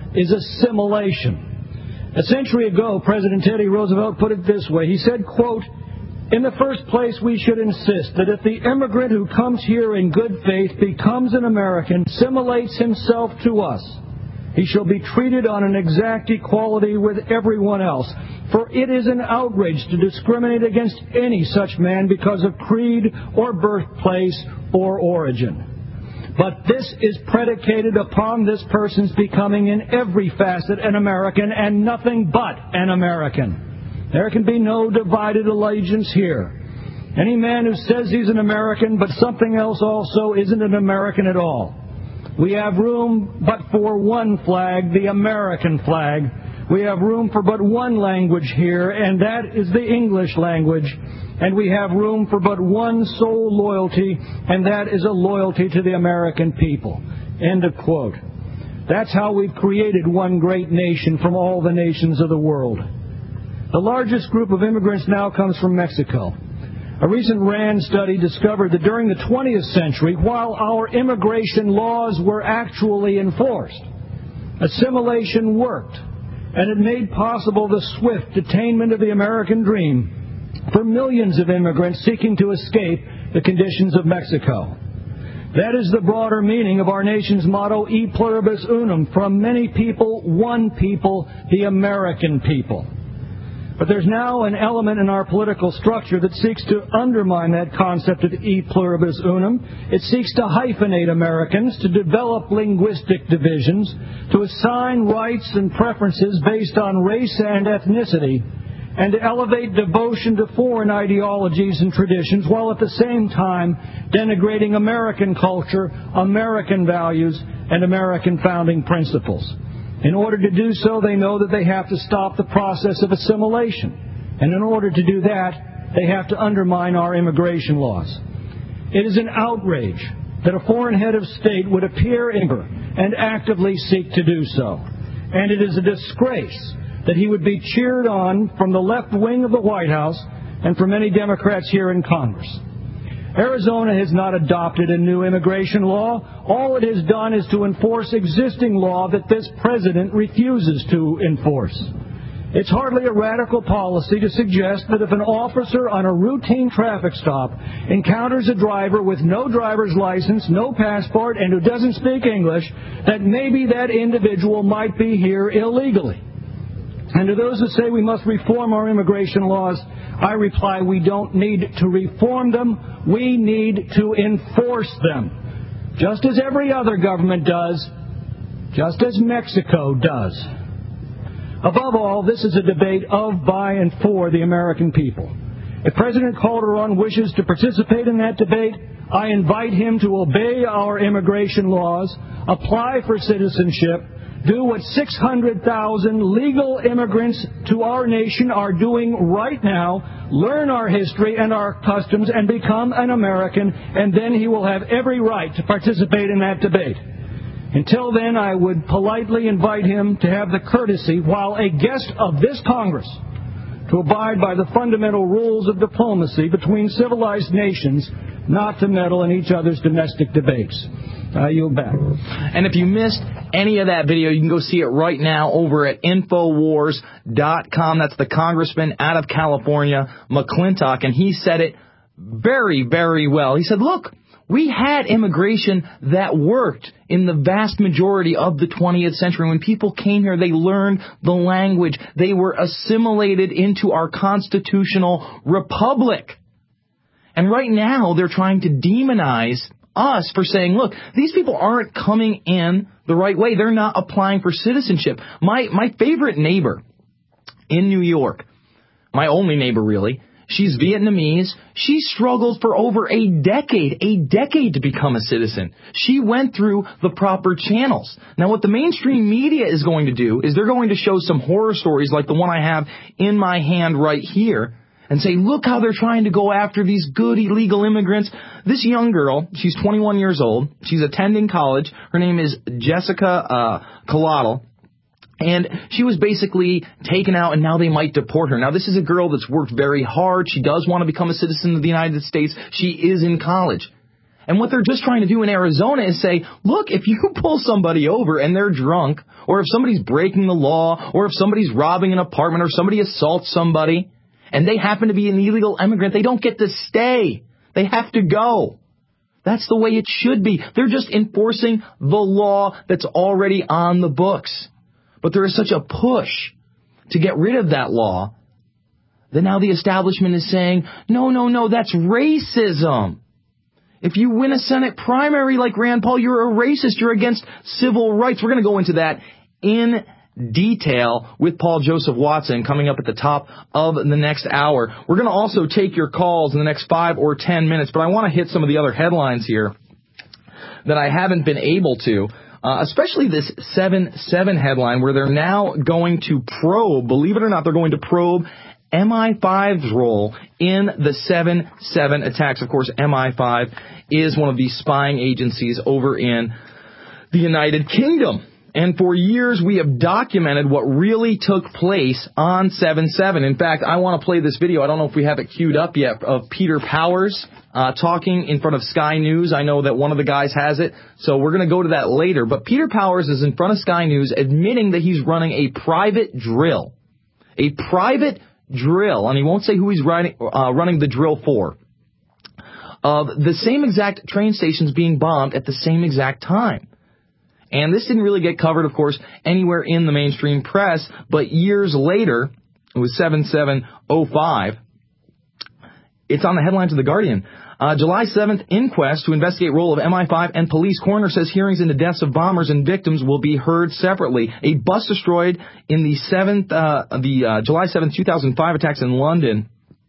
is assimilation. A century ago, President Teddy Roosevelt put it this way. He said, quote, "In the first place, we should insist that if the immigrant who comes here in good faith becomes an American, assimilates himself to us, he shall be treated on an exact equality with everyone else. For it is an outrage to discriminate against any such man because of creed or birthplace or origin. But this is predicated upon this person's becoming in every facet an American and nothing but an American. There can be no divided allegiance here. Any man who says he's an American but something else also isn't an American at all. We have room but for one flag, the American flag. We have room for but one language here, and that is the English language. And we have room for but one sole loyalty, and that is a loyalty to the American people." End of quote. That's how we've created one great nation from all the nations of the world. The largest group of immigrants now comes from Mexico. A recent RAND study discovered that during the twentieth century, while our immigration laws were actually enforced, assimilation worked, and it made possible the swift attainment of the American dream for millions of immigrants seeking to escape the conditions of Mexico. That is the broader meaning of our nation's motto, E pluribus unum, from many people, one people, the American people. But there's now an element in our political structure that seeks to undermine that concept of E pluribus unum. It seeks to hyphenate Americans, to develop linguistic divisions, to assign rights and preferences based on race and ethnicity, and to elevate devotion to foreign ideologies and traditions, while at the same time denigrating American culture, American values, and American founding principles. In order to do so, they know that they have to stop the process of assimilation. And in order to do that, they have to undermine our immigration laws. It is an outrage that a foreign head of state would appear in and actively seek to do so. And it is a disgrace that he would be cheered on from the left wing of the White House and from many Democrats here in Congress. Arizona has not adopted a new immigration law. All it has done is to enforce existing law that this president refuses to enforce. It's hardly a radical policy to suggest that if an officer on a routine traffic stop encounters a driver with no driver's license, no passport, and who doesn't speak English, that maybe that individual might be here illegally. And to those who say we must reform our immigration laws, I reply we don't need to reform them, we need to enforce them. Just as every other government does, just as Mexico does. Above all, this is a debate of, by, and for the American people. If President Calderon wishes to participate in that debate, I invite him to obey our immigration laws, apply for citizenship, do what six hundred thousand legal immigrants to our nation are doing right now, learn our history and our customs, and become an American, and then he will have every right to participate in that debate. Until then, I would politely invite him to have the courtesy, while a guest of this Congress, to abide by the fundamental rules of diplomacy between civilized nations, not to meddle in each other's domestic debates. I yield back. And if you missed any of that video, you can go see it right now over at Infowars dot com. That's the congressman out of California, McClintock, and he said it very, very well. He said, look, we had immigration that worked in the vast majority of the twentieth century. When people came here, they learned the language. They were assimilated into our constitutional republic. And right now, they're trying to demonize us for saying, look, these people aren't coming in the right way. They're not applying for citizenship. My my favorite neighbor in New York, my only neighbor really, she's Vietnamese. She struggled for over a decade, a decade to become a citizen. She went through the proper channels. Now, what the mainstream media is going to do is they're going to show some horror stories like the one I have in my hand right here, and say, look how they're trying to go after these good illegal immigrants. This young girl, she's twenty-one years old. She's attending college. Her name is Jessica uh, Colottle. And she was basically taken out, and now they might deport her. Now, this is a girl that's worked very hard. She does want to become a citizen of the United States. She is in college. And what they're just trying to do in Arizona is say, look, if you pull somebody over and they're drunk, or if somebody's breaking the law, or if somebody's robbing an apartment, or somebody assaults somebody, and they happen to be an illegal immigrant, they don't get to stay. They have to go. That's the way it should be. They're just enforcing the law that's already on the books. But there is such a push to get rid of that law that now the establishment is saying, no, no, no, that's racism. If you win a Senate primary like Rand Paul, you're a racist. You're against civil rights. We're going to go into that in detail with Paul Joseph Watson coming up at the top of the next hour. We're going to also take your calls in the next five or ten minutes, but I want to hit some of the other headlines here that I haven't been able to, uh, especially this seven seven headline where they're now going to probe, believe it or not, they're going to probe M I five's role in the seven seven attacks. Of course, M I five is one of the spying agencies over in the United Kingdom. And for years, we have documented what really took place on seven seven. In fact, I want to play this video. I don't know if we have it queued up yet, of Peter Powers uh, talking in front of Sky News. I know that one of the guys has it, so we're going to go to that later. But Peter Powers is in front of Sky News admitting that he's running a private drill. A private drill, and he won't say who he's running, uh, running the drill for, of the same exact train stations being bombed at the same exact time. And this didn't really get covered, of course, anywhere in the mainstream press, but years later, it was seven seven oh five, it's on the headlines of The Guardian. Uh, July seventh inquest to investigate role of M I five and police. Coroner says hearings into deaths of bombers and victims will be heard separately. A bus destroyed in the seventh, uh, the uh, July seventh, two thousand five attacks in London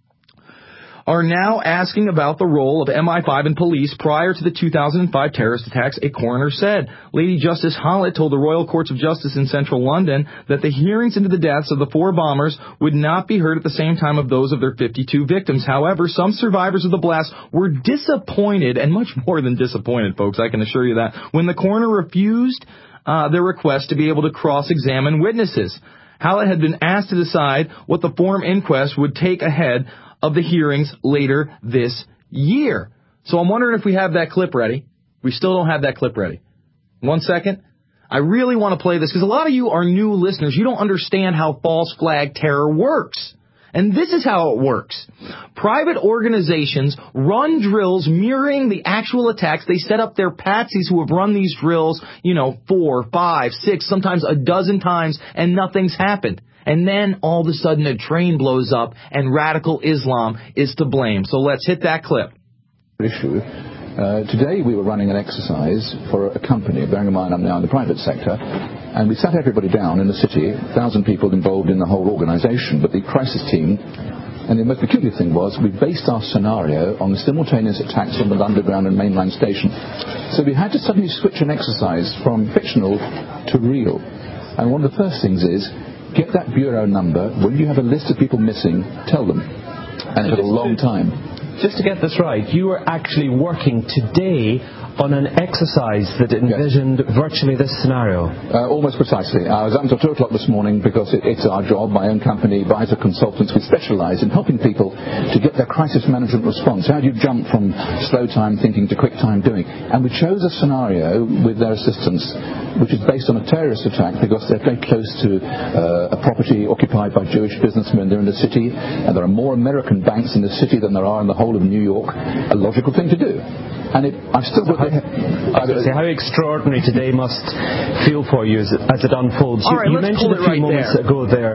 are now asking about the role of M I five and police prior to the two thousand five terrorist attacks, a coroner said. Lady Justice Hollett told the Royal Courts of Justice in central London that the hearings into the deaths of the four bombers would not be heard at the same time of those of their fifty-two victims. However, some survivors of the blast were disappointed, and much more than disappointed, folks, I can assure you that, when the coroner refused uh, their request to be able to cross-examine witnesses. Hollett had been asked to decide what the forum inquest would take ahead of the hearings later this year. So I'm wondering if we have that clip ready. We still don't have that clip ready. One second. I really want to play this because a lot of you are new listeners. You don't understand how false flag terror works. And this is how it works. Private organizations run drills mirroring the actual attacks. They set up their patsies who have run these drills, you know, four, five, six, sometimes a dozen times, and nothing's happened. And then all of a sudden a train blows up and radical Islam is to blame. So let's hit that clip. Issue. Uh, today we were running an exercise for a company, bearing in mind I'm now in the private sector, and we sat everybody down in the city, a thousand people involved in the whole organisation, but the crisis team, and the most peculiar thing was we based our scenario on the simultaneous attacks on the underground and mainline station. So we had to suddenly switch an exercise from fictional to real. And one of the first things is, get that bureau number. When you have a list of people missing, tell them. And it took a long time. Just to get this right, you were actually working today on an exercise that envisioned yes. virtually this scenario. Uh, almost precisely. I was up until two o'clock this morning because it, it's our job, my own company, Advisor Consultants. We specialise in helping people to get their crisis management response. How do you jump from slow time thinking to quick time doing? And we chose a scenario with their assistance, which is based on a terrorist attack because they're very close to uh, a property occupied by Jewish businessmen. They're in the city, and there are more American banks in the city than there are in the whole of New York. A logical thing to do. And it, I've still got... How, I was going to say, how extraordinary today must feel for you as it, as it unfolds. All you right, you let's mentioned pull it a few right moments there. ago there.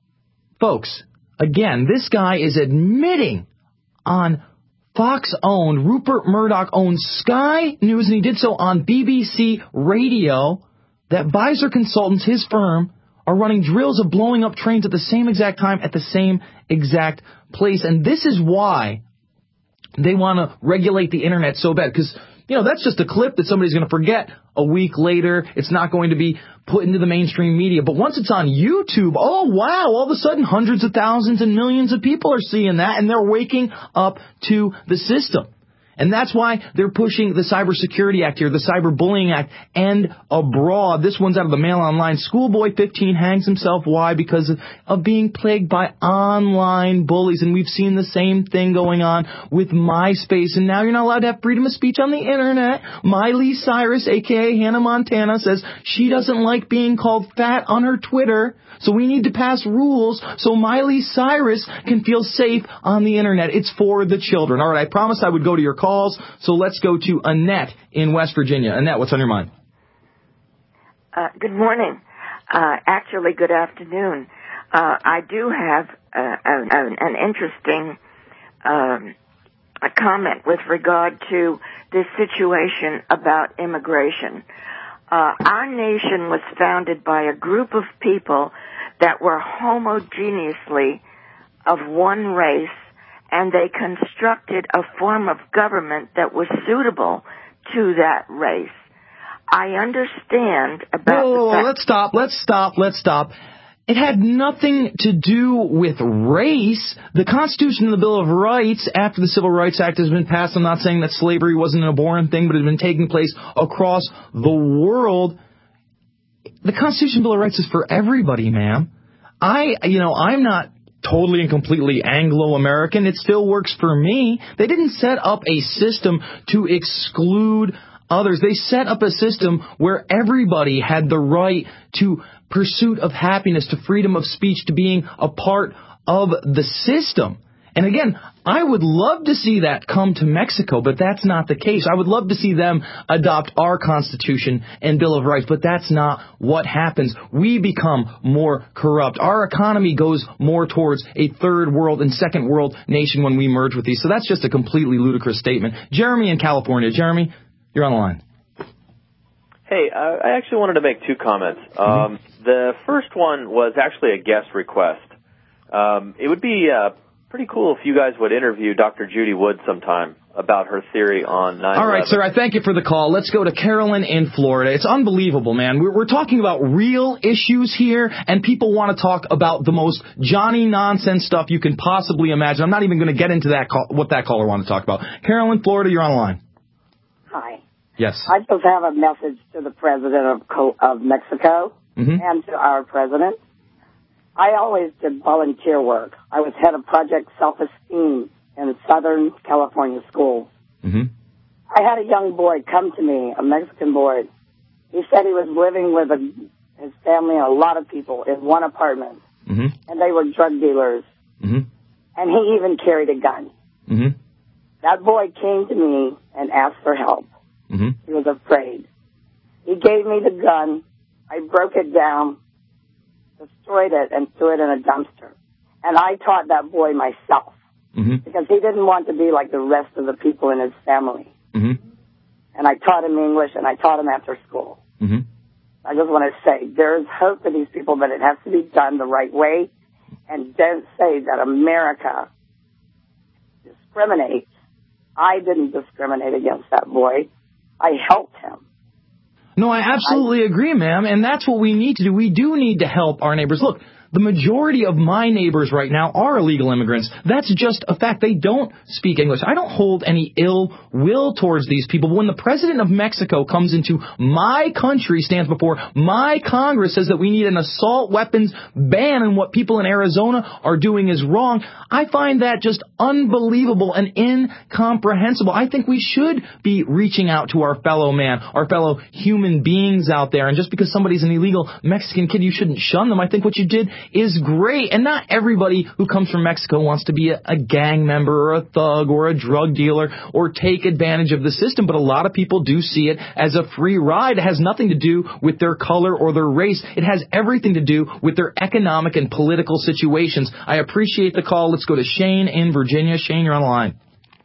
Folks, again, this guy is admitting on Fox-owned, Rupert Murdoch-owned Sky News, and he did so on B B C Radio, that Visor Consultants, his firm, are running drills of blowing up trains at the same exact time at the same exact place. And this is why they want to regulate the internet so bad, because, you know, that's just a clip that somebody's going to forget a week later. It's not going to be put into the mainstream media. But once it's on YouTube, oh, wow, all of a sudden hundreds of thousands and millions of people are seeing that, and they're waking up to the system. And that's why they're pushing the Cybersecurity Act here, the Cyberbullying Act, and abroad. This one's out of the Mail Online. Schoolboy fifteen hangs himself. Why? Because of, of being plagued by online bullies. And we've seen the same thing going on with MySpace. And now you're not allowed to have freedom of speech on the internet. Miley Cyrus, a k a. Hannah Montana, says she doesn't like being called fat on her Twitter. So we need to pass rules so Miley Cyrus can feel safe on the internet. It's for the children. All right, I promised I would go to your calls, so let's go to Annette in West Virginia. Annette, what's on your mind? Uh, good morning. Uh, actually, good afternoon. Uh, I do have uh, an, an interesting um, a comment with regard to this situation about immigration. Uh, our nation was founded by a group of people that were homogeneously of one race, and they constructed a form of government that was suitable to that race. I understand about whoa, the whoa, fact- let's stop, let's stop, let's stop. It had nothing to do with race. The Constitution and the Bill of Rights, after the Civil Rights Act has been passed, I'm not saying that slavery wasn't an abhorrent thing, but it has been taking place across the world. The Constitution and Bill of Rights is for everybody, ma'am. I, you know, I'm not totally and completely Anglo-American. It still works for me. They didn't set up a system to exclude others. They set up a system where everybody had the right to pursuit of happiness, to freedom of speech, to being a part of the system. And again, I would love to see that come to Mexico, but that's not the case. I would love to see them adopt our Constitution and Bill of Rights, but that's not what happens. We become more corrupt. Our economy goes more towards a third world and second world nation when we merge with these. So that's just a completely ludicrous statement. Jeremy in California. Jeremy, you're on the line. Hey, uh, I actually wanted to make two comments. Um, the first one was actually a guest request. Um, it would be uh, pretty cool if you guys would interview Doctor Judy Wood sometime about her theory on nine eleven. All right, sir, I thank you for the call. Let's go to Carolyn in Florida. It's unbelievable, man. We're, we're talking about real issues here, and people want to talk about the most Johnny-nonsense stuff you can possibly imagine. I'm not even going to get into that call, what that caller wanted to talk about. Carolyn, Florida, you're on the line. Hi. Yes. I just have a message to the president of Co- of Mexico mm-hmm. and to our president. I always did volunteer work. I was head of Project Self-Esteem in Southern California schools. Mm-hmm. I had a young boy come to me, a Mexican boy. He said he was living with a, his family and a lot of people in one apartment, mm-hmm. and they were drug dealers, mm-hmm. and he even carried a gun. Mm-hmm. That boy came to me and asked for help. Mm-hmm. He was afraid. He gave me the gun. I broke it down, destroyed it, and threw it in a dumpster. And I taught that boy myself mm-hmm. because he didn't want to be like the rest of the people in his family. Mm-hmm. And I taught him English, and I taught him after school. Mm-hmm. I just want to say there is hope for these people, but it has to be done the right way. And don't say that America discriminates. I didn't discriminate against that boy. I helped him. No, I absolutely I, agree, ma'am, and that's what we need to do. We do need to help our neighbors. Look, the majority of my neighbors right now are illegal immigrants. That's just a fact. They don't speak English. I don't hold any ill will towards these people. But when the president of Mexico comes into my country, stands before my Congress, says that we need an assault weapons ban and what people in Arizona are doing is wrong, I find that just unbelievable and incomprehensible. I think we should be reaching out to our fellow man, our fellow human beings out there. And just because somebody's an illegal Mexican kid, you shouldn't shun them. I think what you did is great. And not everybody who comes from Mexico wants to be a, a gang member or a thug or a drug dealer or take advantage of the system. But a lot of people do see it as a free ride. It has nothing to do with their color or their race. It has everything to do with their economic and political situations. I appreciate the call. Let's go to Shane in Virginia. Shane, you're on the line.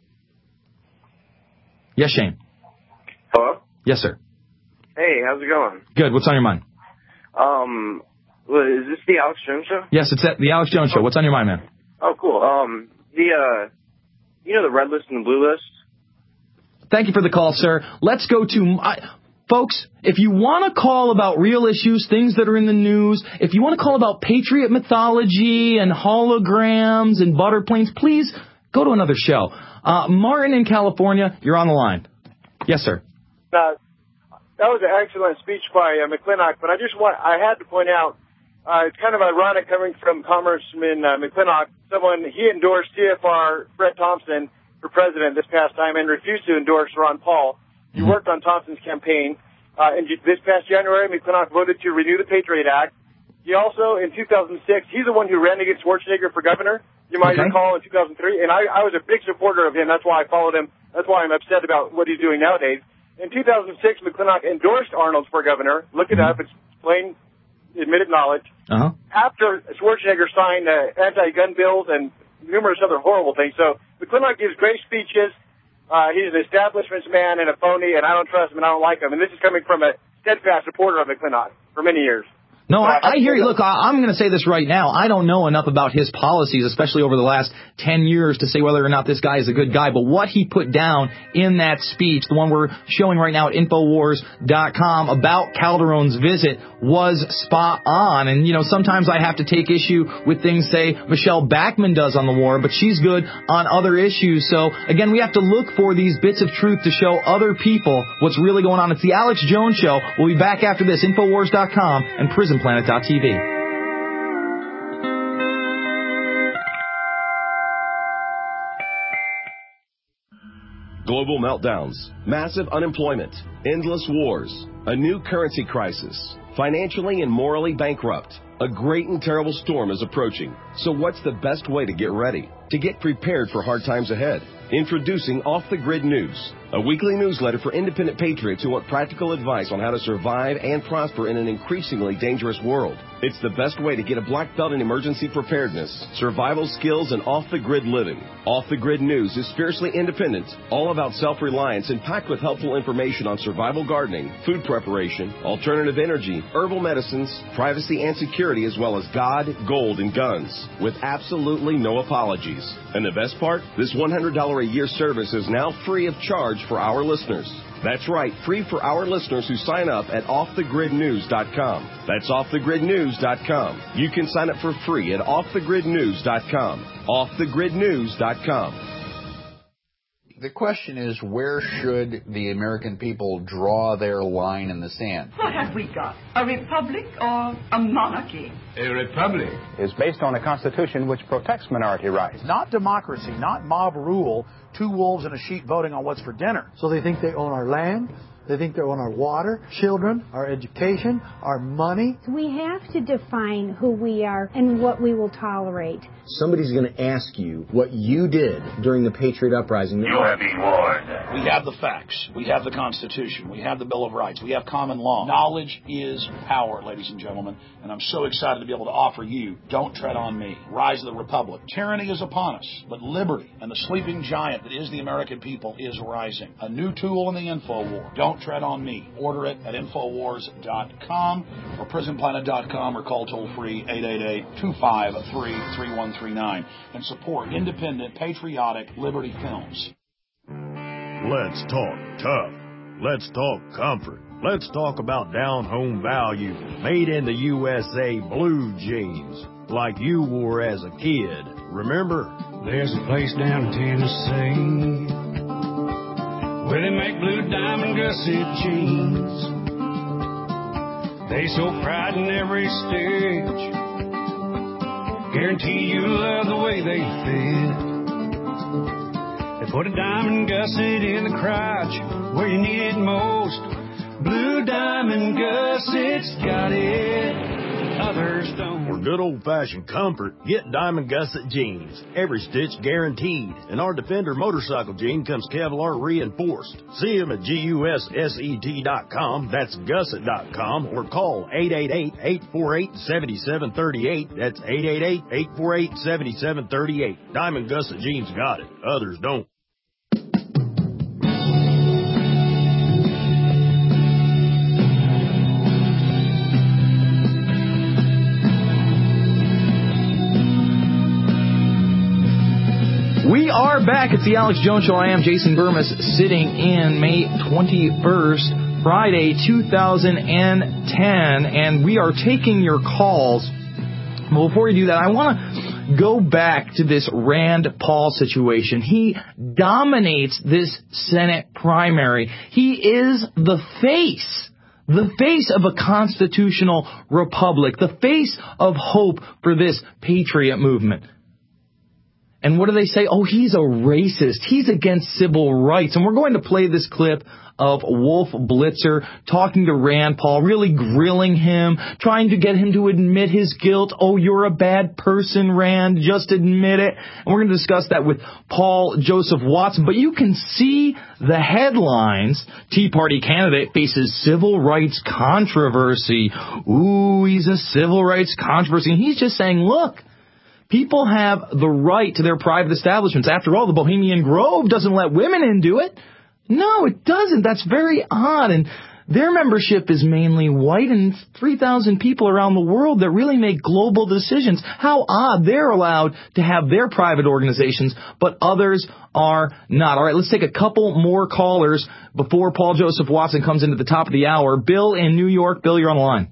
Yes, Shane. Hello? Yes, sir. Hey, how's it going? Good. What's on your mind? Um, well, is this the Alex Jones Show? Yes, it's at the Alex Jones Show. What's on your mind, man? Oh, cool. Um, the, uh, you know the red list and the blue list? Thank you for the call, sir. Let's go to... Uh, folks, if you want to call about real issues, things that are in the news, if you want to call about patriot mythology and holograms and butter planes, please go to another show. Uh, Martin in California, you're on the line. Yes, sir. Uh, that was an excellent speech by uh, McClintock, but I just want, I had to point out, uh, it's kind of ironic coming from Congressman uh, McClintock, someone, he endorsed T F R Fred Thompson for president this past time and refused to endorse Ron Paul. You worked on Thompson's campaign. Uh, and this past January, McClintock voted to renew the Patriot Act. He also, in two thousand six, he's the one who ran against Schwarzenegger for governor. You might okay. recall in two thousand three. And I, I was a big supporter of him. That's why I followed him. That's why I'm upset about what he's doing nowadays. In two thousand six, McClintock endorsed Arnold for governor. Look it up. It's plain admitted knowledge. Uh-huh. After Schwarzenegger signed uh, anti-gun bills and numerous other horrible things. So McClintock gives great speeches. Uh, he's an establishment man and a phony, and I don't trust him and I don't like him. And this is coming from a steadfast supporter of McClintock for many years. No, I, I hear you. Look, I, I'm going to say this right now. I don't know enough about his policies, especially over the last ten years, to say whether or not this guy is a good guy. But what he put down in that speech, the one we're showing right now at Infowars dot com about Calderon's visit, was spot on. And, you know, sometimes I have to take issue with things, say, Michelle Bachmann does on the war, but she's good on other issues. So, again, we have to look for these bits of truth to show other people what's really going on. It's the Alex Jones Show. We'll be back after this. Infowars dot com and Prison Planet dot T V. Global meltdowns, massive unemployment, endless wars, a new currency crisis, financially and morally bankrupt. A great and terrible storm is approaching. So what's the best way to get ready? To get prepared for hard times ahead? Introducing Off the Grid News, a weekly newsletter for independent patriots who want practical advice on how to survive and prosper in an increasingly dangerous world. It's the best way to get a black belt in emergency preparedness, survival skills, and off-the-grid living. Off the Grid News is fiercely independent, all about self-reliance, and packed with helpful information on survival gardening, food preparation, alternative energy, herbal medicines, privacy and security, as well as God, gold, and guns, with absolutely no apologies. And the best part? This one hundred dollars a year service is now free of charge for our listeners. That's right, free for our listeners who sign up at off the grid news dot com. That's off the grid news dot com. You can sign up for free at off the grid news dot com. off the grid news dot com. The question is, where should the American people draw their line in the sand? What have we got? A republic or a monarchy? A republic is based on a constitution which protects minority rights. Not democracy, not mob rule, two wolves and a sheep voting on what's for dinner. So they think they own our land, they think they own our water, children, our education, our money. We have to define who we are and what we will tolerate. Somebody's going to ask you what you did during the Patriot Uprising. You have been warned. We have the facts. We have the Constitution. We have the Bill of Rights. We have common law. Knowledge is power, ladies and gentlemen. And I'm so excited to be able to offer you Don't Tread on Me, Rise of the Republic. Tyranny is upon us, but liberty and the sleeping giant that is the American people is rising. A new tool in the info war. Don't Tread on Me. Order it at Infowars dot com or Prison Planet dot com or call toll-free eight eight eight, two five three, three one three nine and support independent, patriotic Liberty Films. Let's talk tough. Let's talk comfort. Let's talk about down-home value, made in the U S A blue jeans, like you wore as a kid. Remember? There's a place down in Tennessee where they make blue diamond gusset jeans. They show pride in every stitch. Guarantee you love the way they fit. They put a diamond gusset in the crotch where you need it most. Blue diamond gussets got it. Others don't. For good old-fashioned comfort, get Diamond Gusset jeans. Every stitch guaranteed. And our Defender motorcycle jean comes Kevlar reinforced. See them at gusset dot com. That's gusset dot com. Or call eight eight eight, eight four eight, seven seven three eight. That's eight eight eight, eight four eight, seven seven three eight. Diamond Gusset jeans got it. Others don't. We are back. It's the Alex Jones Show. I am Jason Burmis, sitting in May twenty-first, Friday, two thousand ten, and we are taking your calls. But before we do that, I want to go back to this Rand Paul situation. He dominates this Senate primary. He is the face. The face of a constitutional republic. The face of hope for this patriot movement. And what do they say? Oh, he's a racist. He's against civil rights. And we're going to play this clip of Wolf Blitzer talking to Rand Paul, really grilling him, trying to get him to admit his guilt. Oh, you're a bad person, Rand. Just admit it. And we're going to discuss that with Paul Joseph Watson. But you can see the headlines. Tea Party candidate faces civil rights controversy. Ooh, he's a civil rights controversy. And he's just saying, look, people have the right to their private establishments. After all, the Bohemian Grove doesn't let women into it. No, it doesn't. That's very odd. And their membership is mainly white and three thousand people around the world that really make global decisions. How odd they're allowed to have their private organizations, but others are not. All right, let's take a couple more callers before Paul Joseph Watson comes in at the top of the hour. Bill in New York. Bill, you're on the line.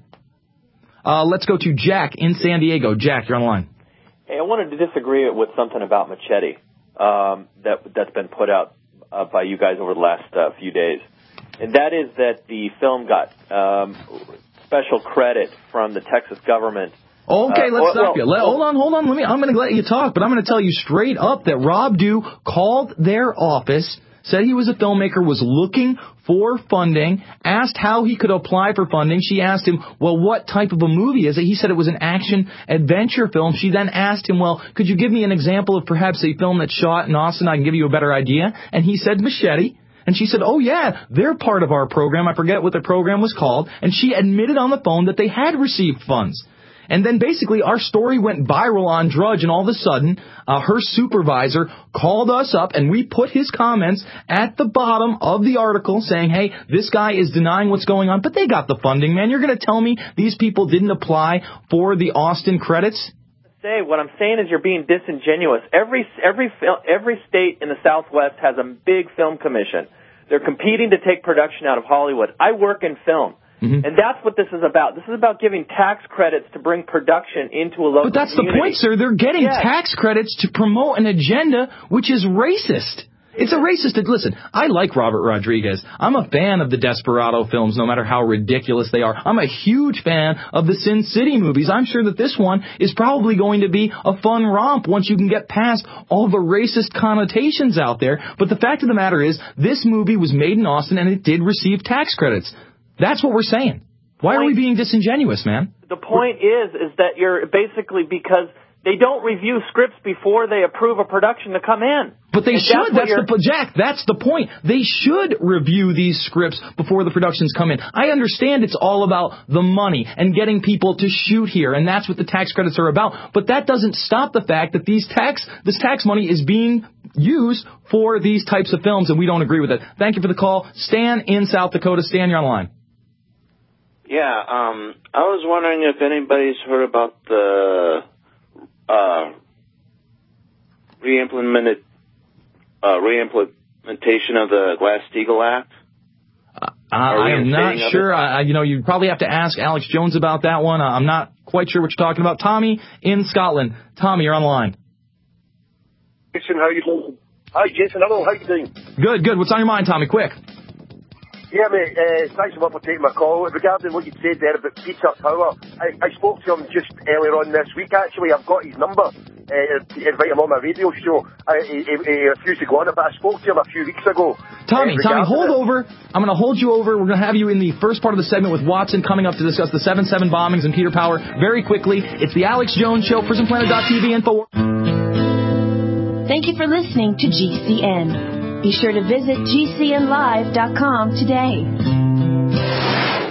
Uh, let's go to Jack in San Diego. Jack, you're on the line. Hey, I wanted to disagree with something about Machete um, that, that's been put out uh, by you guys over the last uh, few days. And that is that the film got um, special credit from the Texas government. Okay, uh, let's well, stop well, you. Let, hold on, hold on. Let me. I'm going to let you talk, but I'm going to tell you straight up that Rob Dew called their office, said he was a filmmaker, was looking for funding, asked how he could apply for funding. She asked him, well, what type of a movie is it? He said it was an action-adventure film. She then asked him, well, could you give me an example of perhaps a film that's shot in Austin? I can give you a better idea. And he said Machete. And she said, oh, yeah, they're part of our program. I forget what the program was called. And she admitted on the phone that they had received funds. And then basically our story went viral on Drudge, and all of a sudden uh, her supervisor called us up, and we put his comments at the bottom of the article saying, hey, this guy is denying what's going on, but they got the funding, man. You're going to tell me these people didn't apply for the Austin credits? Say what I'm saying is you're being disingenuous. Every every every state in the Southwest has a big film commission. They're competing to take production out of Hollywood. I work in film. Mm-hmm. And that's what this is about. This is about giving tax credits to bring production into a local community. But that's community. The point, sir. They're getting yes. tax credits to promote an agenda which is racist. It's a racist. Listen, I like Robert Rodriguez. I'm a fan of the Desperado films, no matter how ridiculous they are. I'm a huge fan of the Sin City movies. I'm sure that this one is probably going to be a fun romp once you can get past all the racist connotations out there. But the fact of the matter is, this movie was made in Austin, and it did receive tax credits. That's what we're saying. Why are we being disingenuous, man? The point is, is that you're basically because they don't review scripts before they approve a production to come in. But they and should. That's, that's the Jack. That's the point. They should review these scripts before the productions come in. I understand it's all about the money and getting people to shoot here, and that's what the tax credits are about. But that doesn't stop the fact that these tax this tax money is being used for these types of films, and we don't agree with it. Thank you for the call, Stan in South Dakota. Stan, you're on the line. Yeah, um, I was wondering if anybody's heard about the uh, re-implemented uh, re-implementation of the Glass-Steagall Act. Uh, I am not sure. I, you know, you probably have to ask Alex Jones about that one. I'm not quite sure what you're talking about. Tommy in Scotland. Tommy, you're on the line. Jason, how you doing? Hi, Jason. Hello. How you doing? Good, good. What's on your mind, Tommy? Quick. Yeah, mate, uh, thanks a lot for taking my call. Regarding what you said there about Peter Power, I, I spoke to him just earlier on this week, actually. I've got his number uh, to invite him on my radio show. I, he, he, he refused to go on it, but I spoke to him a few weeks ago. Tommy, uh, Tommy, hold it. over. I'm going to hold you over. We're going to have you in the first part of the segment with Watson coming up to discuss the seven seven bombings and Peter Power very quickly. It's the Alex Jones Show, prison planet dot t v info. Thank you for listening to G C N. Be sure to visit G C N live dot com today.